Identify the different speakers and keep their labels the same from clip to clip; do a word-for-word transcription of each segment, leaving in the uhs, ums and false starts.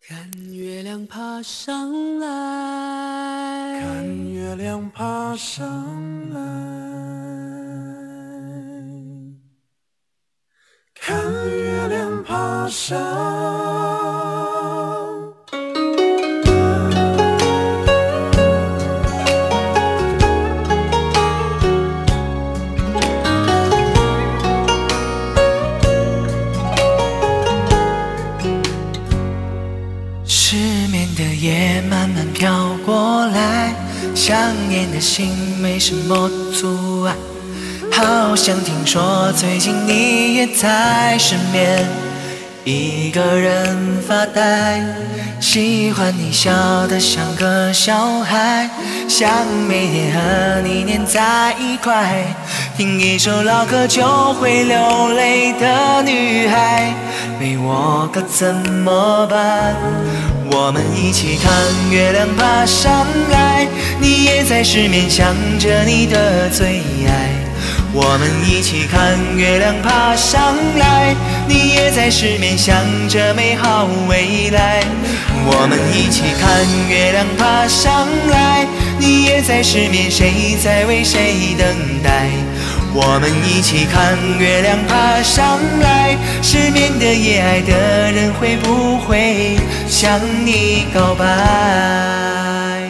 Speaker 1: 看月亮爬上来，
Speaker 2: 看月亮爬上来，看月亮爬上。
Speaker 3: 失眠的夜慢慢飘过来，想念的心没什么阻碍。好像听说最近你也在失眠，一个人发呆。喜欢你笑得像个小孩，想每天和你黏在一块，听一首老歌就会流泪的女孩，没我可怎么办？我们一起看月亮爬上来，你也在失眠想着你的最爱。我们一起看月亮爬上来，你也在失眠想着美好未来。我们一起看月亮爬上来，你也在失眠，谁在为谁等待？我们一起看月亮爬上来，失眠的夜爱的人会不会向你告白？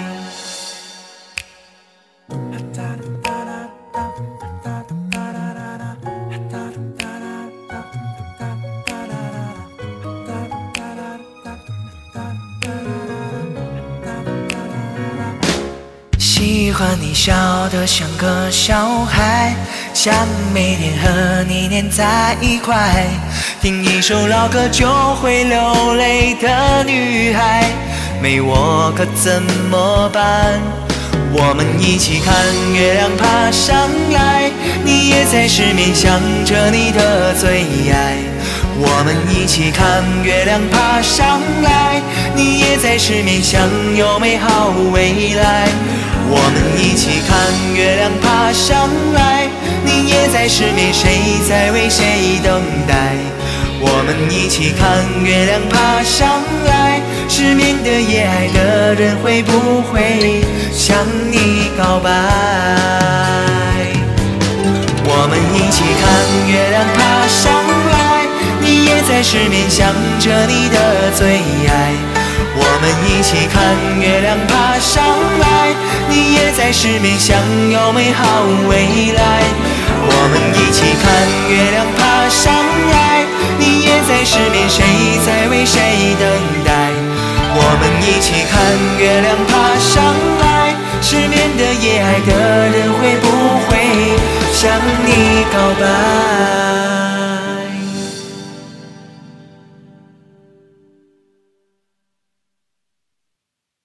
Speaker 3: 喜欢你笑得像个小孩，想每天和你黏在一块，听一首老歌就会流泪的女孩，没我可怎么办？我们一起看月亮爬上来，你也在失眠想着你的最爱。我们一起看月亮爬上来，你也在失眠想有美好未来。我们一起看月亮爬上来，你也在失眠，谁在为谁等待？我们一起看月亮爬上来，失眠的夜爱的人会不会向你告白？我们一起看月亮爬上来，你也在失眠想着你的最爱。我们一起看月亮爬上来，你也在失眠想有美好未来。我们一起看月亮爬上来，你也在失眠，谁在为谁等待？我们一起看月亮爬上来，失眠的夜爱的人会不会向你告白？